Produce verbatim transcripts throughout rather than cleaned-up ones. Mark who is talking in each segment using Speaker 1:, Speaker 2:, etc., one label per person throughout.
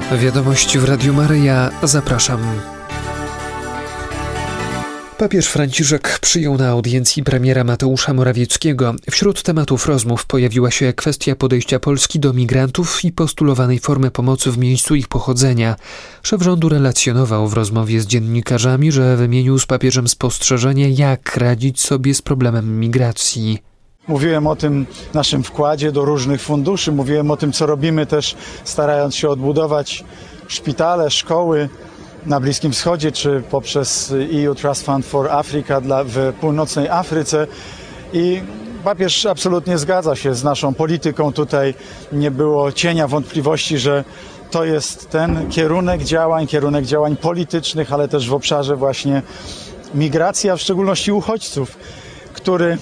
Speaker 1: Wiadomości w Radiu Maryja. Zapraszam. Papież Franciszek przyjął na audiencji premiera Mateusza Morawieckiego. Wśród tematów rozmów pojawiła się kwestia podejścia Polski do migrantów i postulowanej formy pomocy w miejscu ich pochodzenia. Szef rządu relacjonował w rozmowie z dziennikarzami, że wymienił z papieżem spostrzeżenie, jak radzić sobie z problemem migracji.
Speaker 2: Mówiłem o tym naszym wkładzie do różnych funduszy, mówiłem o tym, co robimy też, starając się odbudować szpitale, szkoły na Bliskim Wschodzie, czy poprzez E U Trust Fund for Africa dla, w północnej Afryce. I papież absolutnie zgadza się z naszą polityką. Tutaj nie było cienia wątpliwości, że to jest ten kierunek działań, kierunek działań politycznych, ale też w obszarze właśnie migracji, a w szczególności uchodźców, który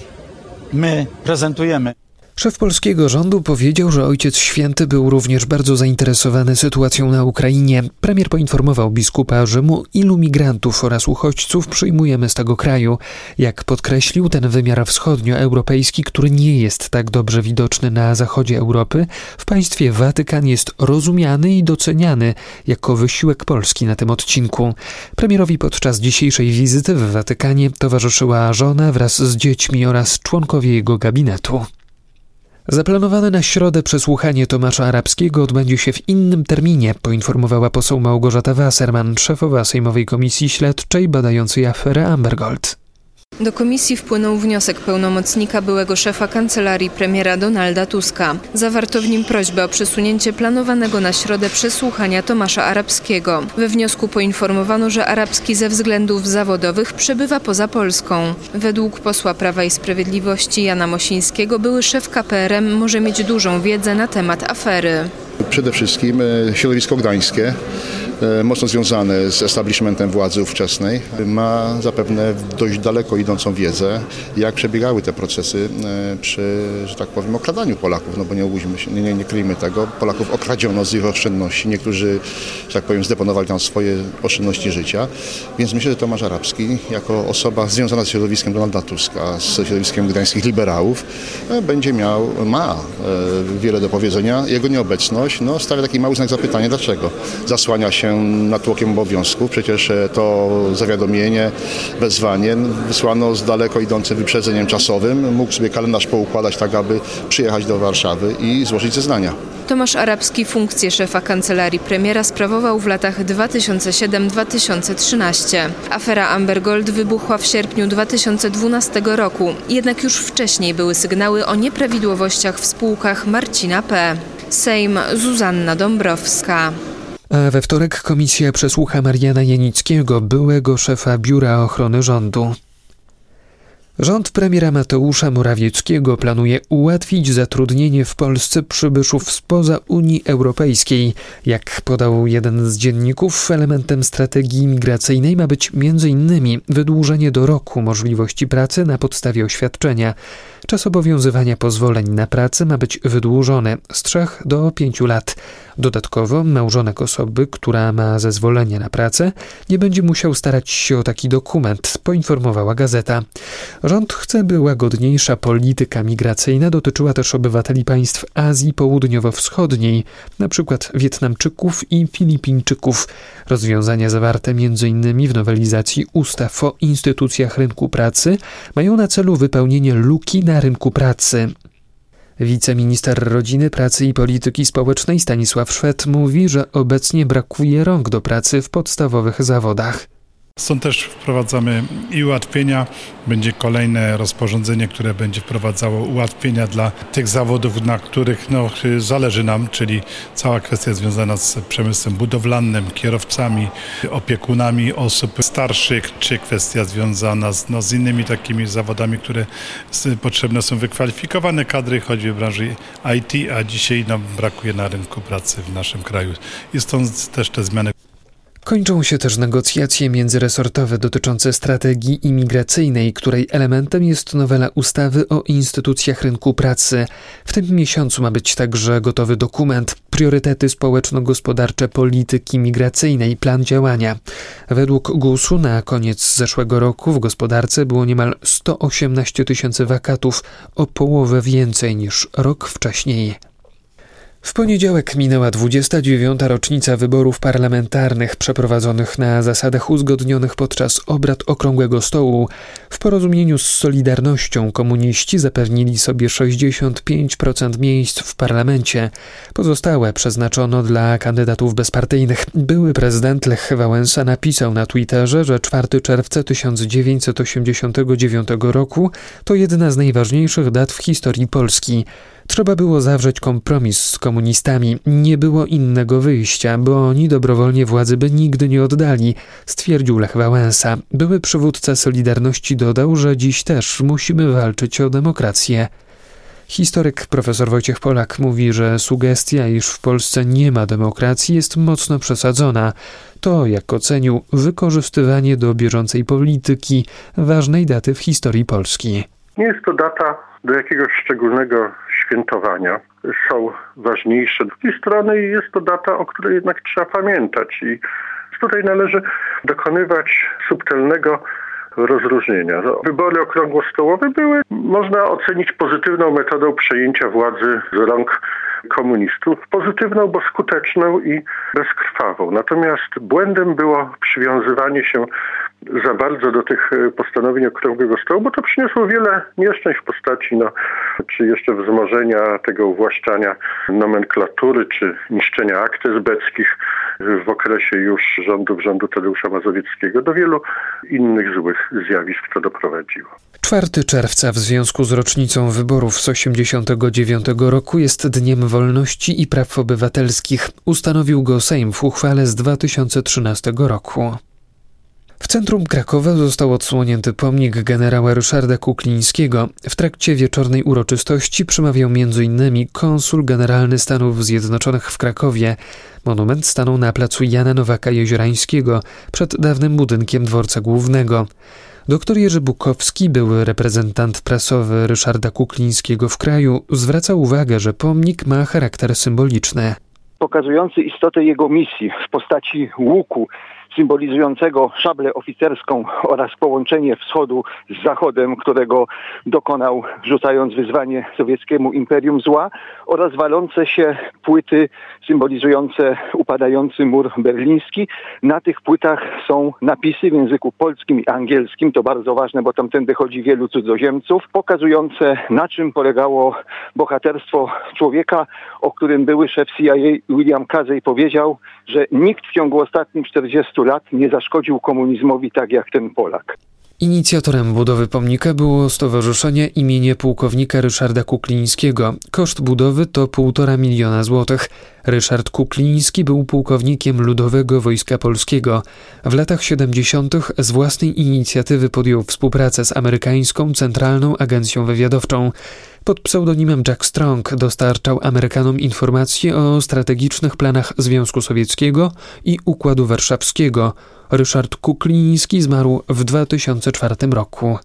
Speaker 2: my prezentujemy.
Speaker 1: Szef polskiego rządu powiedział, że Ojciec Święty był również bardzo zainteresowany sytuacją na Ukrainie. Premier poinformował biskupa Rzymu, ilu migrantów oraz uchodźców przyjmujemy z tego kraju. Jak podkreślił, ten wymiar wschodnioeuropejski, który nie jest tak dobrze widoczny na zachodzie Europy, w państwie Watykan jest rozumiany i doceniany jako wysiłek Polski na tym odcinku. Premierowi podczas dzisiejszej wizyty w Watykanie towarzyszyła żona wraz z dziećmi oraz członkowie jego gabinetu. Zaplanowane na środę przesłuchanie Tomasza Arabskiego odbędzie się w innym terminie, poinformowała poseł Małgorzata Wasserman, szefowa Sejmowej Komisji Śledczej badającej aferę Amber Gold.
Speaker 3: Do komisji wpłynął wniosek pełnomocnika byłego szefa kancelarii premiera Donalda Tuska. Zawarto w nim prośbę o przesunięcie planowanego na środę przesłuchania Tomasza Arabskiego. We wniosku poinformowano, że Arabski ze względów zawodowych przebywa poza Polską. Według posła Prawa i Sprawiedliwości Jana Mosińskiego były szef K P R M może mieć dużą wiedzę na temat afery.
Speaker 4: Przede wszystkim środowisko gdańskie, mocno związane z establishmentem władzy ówczesnej, ma zapewne dość daleko idącą wiedzę, jak przebiegały te procesy przy, że tak powiem, okradaniu Polaków, no bo nie łudźmy się, nie, nie kryjmy tego. Polaków okradziono z ich oszczędności, niektórzy, że tak powiem, zdeponowali tam swoje oszczędności życia, więc myślę, że Tomasz Arabski, jako osoba związana z środowiskiem Donalda Tuska, z środowiskiem gdańskich liberałów, będzie miał, ma wiele do powiedzenia. Jego nieobecność no, stawia taki mały znak zapytania, dlaczego zasłania się natłokiem obowiązków. Przecież to zawiadomienie, wezwanie wysłano z daleko idącym wyprzedzeniem czasowym. Mógł sobie kalendarz poukładać tak, aby przyjechać do Warszawy i złożyć zeznania.
Speaker 3: Tomasz Arabski funkcję szefa kancelarii premiera sprawował w latach dwa tysiące siódmym do dwa tysiące trzynastego. Afera Amber Gold wybuchła w sierpniu dwa tysiące dwunastego roku. Jednak już wcześniej były sygnały o nieprawidłowościach w spółkach Marcina P. Sejm, Zuzanna Dąbrowska.
Speaker 1: A we wtorek komisja przesłucha Mariana Janickiego, byłego szefa Biura Ochrony Rządu. Rząd premiera Mateusza Morawieckiego planuje ułatwić zatrudnienie w Polsce przybyszów spoza Unii Europejskiej. Jak podał jeden z dzienników, elementem strategii migracyjnej ma być między innymi wydłużenie do roku możliwości pracy na podstawie oświadczenia. Czas obowiązywania pozwoleń na pracę ma być wydłużony z trzech do pięciu lat. Dodatkowo małżonek osoby, która ma zezwolenie na pracę, nie będzie musiał starać się o taki dokument, poinformowała gazeta. Rząd chce, by łagodniejsza polityka migracyjna dotyczyła też obywateli państw Azji Południowo-Wschodniej, np. Wietnamczyków i Filipińczyków. Rozwiązania zawarte między innymi w nowelizacji ustaw o instytucjach rynku pracy mają na celu wypełnienie luki na rynku pracy. Wiceminister Rodziny, Pracy i Polityki Społecznej Stanisław Szwed mówi, że obecnie brakuje rąk do pracy w podstawowych zawodach.
Speaker 5: Stąd też wprowadzamy i ułatwienia. Będzie kolejne rozporządzenie, które będzie wprowadzało ułatwienia dla tych zawodów, na których no, zależy nam, czyli cała kwestia związana z przemysłem budowlanym, kierowcami, opiekunami osób starszych, czy kwestia związana z, no, z innymi takimi zawodami, które potrzebne są wykwalifikowane kadry, choćby w branży I T, a dzisiaj nam brakuje na rynku pracy w naszym kraju. I stąd też te zmiany.
Speaker 1: Kończą się też negocjacje międzyresortowe dotyczące strategii imigracyjnej, której elementem jest nowela ustawy o instytucjach rynku pracy. W tym miesiącu ma być także gotowy dokument Priorytety społeczno-gospodarcze polityki migracyjnej, plan działania. Według gusu na koniec zeszłego roku w gospodarce było niemal sto osiemnaście tysięcy wakatów, o połowę więcej niż rok wcześniej. W poniedziałek minęła dwudziesta dziewiąta rocznica wyborów parlamentarnych przeprowadzonych na zasadach uzgodnionych podczas obrad Okrągłego Stołu. W porozumieniu z Solidarnością komuniści zapewnili sobie sześćdziesiąt pięć procent miejsc w parlamencie. Pozostałe przeznaczono dla kandydatów bezpartyjnych. Były prezydent Lech Wałęsa napisał na Twitterze, że czwartego czerwca tysiąc dziewięćset osiemdziesiątego dziewiątego roku to jedna z najważniejszych dat w historii Polski. Trzeba było zawrzeć kompromis z komunistami. Nie było innego wyjścia, bo oni dobrowolnie władzy by nigdy nie oddali, stwierdził Lech Wałęsa. Były przywódca Solidarności dodał, że dziś też musimy walczyć o demokrację. Historyk profesor Wojciech Polak mówi, że sugestia, iż w Polsce nie ma demokracji, jest mocno przesadzona. To, jak ocenił, wykorzystywanie do bieżącej polityki ważnej daty w historii Polski.
Speaker 6: Nie jest to data do jakiegoś szczególnego świętowania. Są ważniejsze drugiej strony i jest to data, o której jednak trzeba pamiętać. I tutaj należy dokonywać subtelnego rozróżnienia. Wybory okrągłostołowe były, można ocenić, pozytywną metodą przejęcia władzy z rąk komunistów. Pozytywną, bo skuteczną i bezkrwawą. Natomiast błędem było przywiązywanie się za bardzo do tych postanowień Okrągłego Stołu, bo to przyniosło wiele nieszczęść w postaci, no, czy jeszcze wzmożenia tego uwłaszczania nomenklatury, czy niszczenia akt esbeckich w okresie już rządów rządu Tadeusza Mazowieckiego. Do wielu innych złych zjawisk to doprowadziło.
Speaker 1: czwartego czerwca w związku z rocznicą wyborów z osiemdziesiątego dziewiątego roku jest Dniem Wolności i Praw Obywatelskich. Ustanowił go Sejm w uchwale z dwa tysiące trzynastego roku. W centrum Krakowa został odsłonięty pomnik generała Ryszarda Kuklińskiego. W trakcie wieczornej uroczystości przemawiał między innymi konsul generalny Stanów Zjednoczonych w Krakowie. Monument stanął na placu Jana Nowaka Jeziorańskiego przed dawnym budynkiem dworca głównego. Doktor Jerzy Bukowski, były reprezentant prasowy Ryszarda Kuklińskiego w kraju, zwraca uwagę, że pomnik ma charakter symboliczny.
Speaker 7: Pokazujący istotę jego misji w postaci łuku, symbolizującego szablę oficerską oraz połączenie wschodu z zachodem, którego dokonał, rzucając wyzwanie sowieckiemu imperium zła, oraz walące się płyty symbolizujące upadający mur berliński. Na tych płytach są napisy w języku polskim i angielskim, to bardzo ważne, bo tamtędy chodzi wielu cudzoziemców, pokazujące, na czym polegało bohaterstwo człowieka, o którym były szef C I A William Casey powiedział, że nikt w ciągu ostatnich czterdziestu lat nie zaszkodził komunizmowi tak jak ten Polak.
Speaker 1: Inicjatorem budowy pomnika było Stowarzyszenie imienia pułkownika Ryszarda Kuklińskiego. Koszt budowy to półtora miliona złotych. Ryszard Kukliński był pułkownikiem Ludowego Wojska Polskiego. W latach siedemdziesiątych z własnej inicjatywy podjął współpracę z amerykańską Centralną Agencją Wywiadowczą. Pod pseudonimem Jack Strong dostarczał Amerykanom informacje o strategicznych planach Związku Sowieckiego i Układu Warszawskiego. Ryszard Kukliński zmarł w dwa tysiące czwartym roku.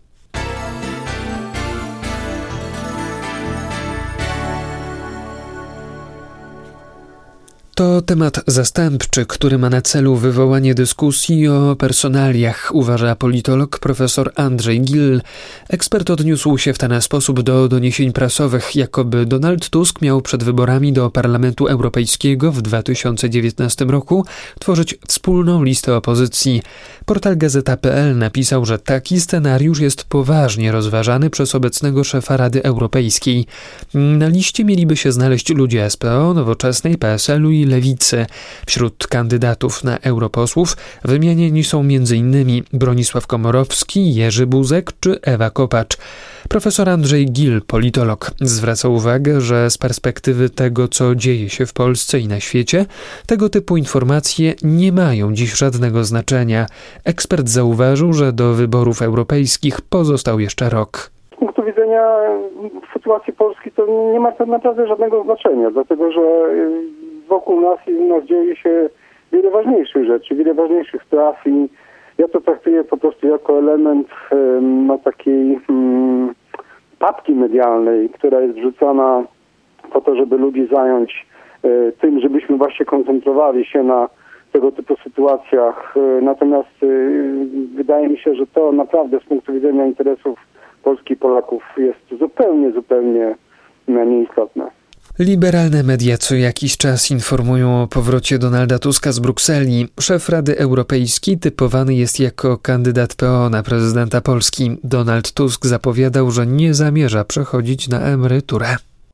Speaker 1: To temat zastępczy, który ma na celu wywołanie dyskusji o personaliach, uważa politolog profesor Andrzej Gill. Ekspert odniósł się w ten sposób do doniesień prasowych, jakoby Donald Tusk miał przed wyborami do Parlamentu Europejskiego w dwa tysiące dziewiętnastym roku tworzyć wspólną listę opozycji. Portal Gazeta kropka pe el napisał, że taki scenariusz jest poważnie rozważany przez obecnego szefa Rady Europejskiej. Na liście mieliby się znaleźć ludzie S P O, Nowoczesnej, P S L u i Lewicy. Wśród kandydatów na europosłów wymienieni są między innymi Bronisław Komorowski, Jerzy Buzek czy Ewa Kopacz. Profesor Andrzej Gill, politolog, zwraca uwagę, że z perspektywy tego, co dzieje się w Polsce i na świecie, tego typu informacje nie mają dziś żadnego znaczenia. Ekspert zauważył, że do wyborów europejskich pozostał jeszcze rok.
Speaker 8: Z punktu widzenia sytuacji Polski to nie ma tak naprawdę żadnego znaczenia, dlatego że wokół nas i nas dzieje się wiele ważniejszych rzeczy, wiele ważniejszych spraw i ja to traktuję po prostu jako element no, takiej um, papki medialnej, która jest wrzucana po to, żeby ludzi zająć e, tym, żebyśmy właśnie koncentrowali się na tego typu sytuacjach. E, natomiast e, wydaje mi się, że to naprawdę z punktu widzenia interesów Polski i Polaków jest zupełnie, zupełnie nieistotne.
Speaker 1: Liberalne media co jakiś czas informują o powrocie Donalda Tuska z Brukseli. Szef Rady Europejskiej typowany jest jako kandydat P O na prezydenta Polski. Donald Tusk zapowiadał, że nie zamierza przechodzić na emeryturę.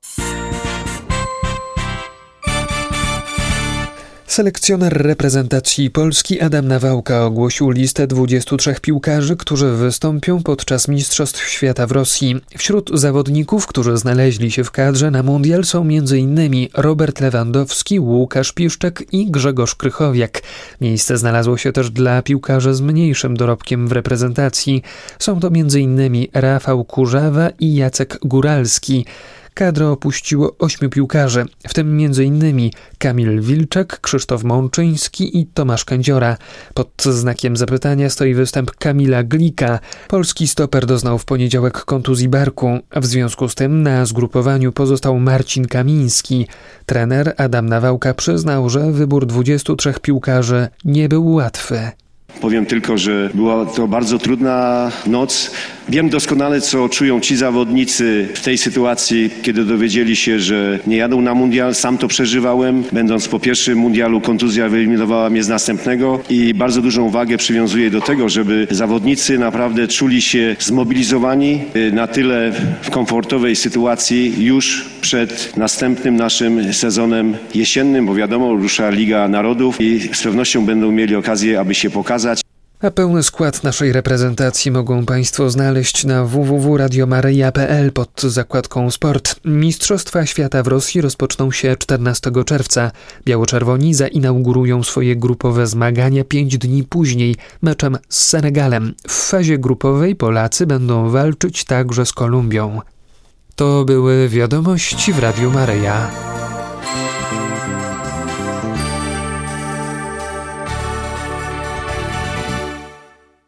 Speaker 1: Selekcjoner reprezentacji Polski Adam Nawałka ogłosił listę dwudziestu trzech piłkarzy, którzy wystąpią podczas Mistrzostw Świata w Rosji. Wśród zawodników, którzy znaleźli się w kadrze na mundial, są między innymi Robert Lewandowski, Łukasz Piszczek i Grzegorz Krychowiak. Miejsce znalazło się też dla piłkarzy z mniejszym dorobkiem w reprezentacji. Są to między innymi Rafał Kurzawa i Jacek Góralski. Kadrę opuściło ośmiu piłkarzy, w tym między innymi Kamil Wilczek, Krzysztof Mączyński i Tomasz Kędziora. Pod znakiem zapytania stoi występ Kamila Glika. Polski stoper doznał w poniedziałek kontuzji barku. W związku z tym na zgrupowaniu pozostał Marcin Kamiński. Trener Adam Nawałka przyznał, że wybór dwudziestu trzech piłkarzy nie był łatwy.
Speaker 9: Powiem tylko, że była to bardzo trudna noc. Wiem doskonale, co czują ci zawodnicy w tej sytuacji, kiedy dowiedzieli się, że nie jadą na mundial. Sam to przeżywałem. Będąc po pierwszym mundialu, kontuzja wyeliminowała mnie z następnego i bardzo dużą uwagę przywiązuję do tego, żeby zawodnicy naprawdę czuli się zmobilizowani na tyle w komfortowej sytuacji już przed następnym naszym sezonem jesiennym, bo wiadomo, rusza Liga Narodów i z pewnością będą mieli okazję, aby się pokazać.
Speaker 1: A pełny skład naszej reprezentacji mogą Państwo znaleźć na w w w kropka radio maryja kropka p l pod zakładką Sport. Mistrzostwa Świata w Rosji rozpoczną się czternastego czerwca. Biało-czerwoni zainaugurują swoje grupowe zmagania pięć dni później meczem z Senegalem. W fazie grupowej Polacy będą walczyć także z Kolumbią. To były wiadomości w Radiu Maryja.